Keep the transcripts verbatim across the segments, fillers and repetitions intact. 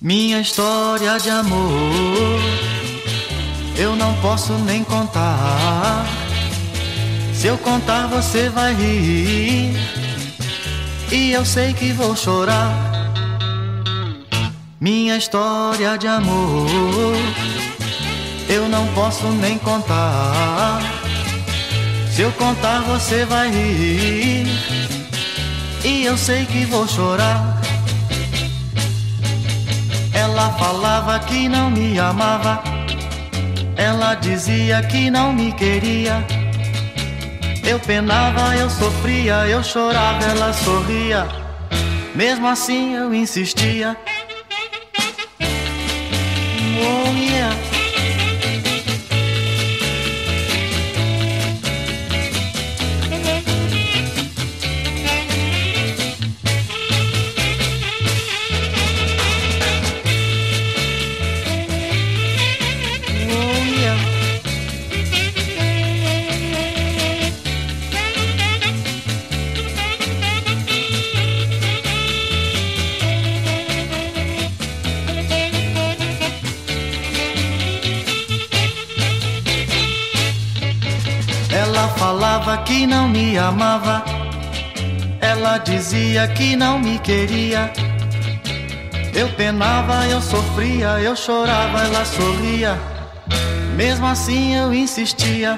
Minha história de amor eu não posso nem contar. Se eu contar você vai rir e eu sei que vou chorar. Minha história de amor eu não posso nem contar. Se eu contar você vai rir e eu sei que vou chorar. Ela falava que não me amava, ela dizia que não me queria. Eu penava, eu sofria, eu chorava, ela sorria. Mesmo assim eu insistia. Oh yeah. Ela falava que não me amava, ela dizia que não me queria. Eu penava, eu sofria, eu chorava, ela sorria. Mesmo assim eu insistia.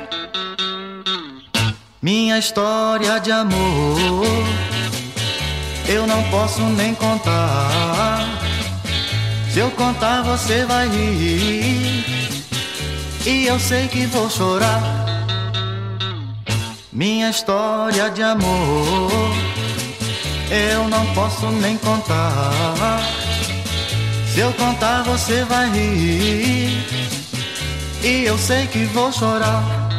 Minha história de amor eu não posso nem contar. Se eu contar você vai rir e eu sei que vou chorar. Minha história de amor eu não posso nem contar. Se eu contar você vai rir e eu sei que vou chorar.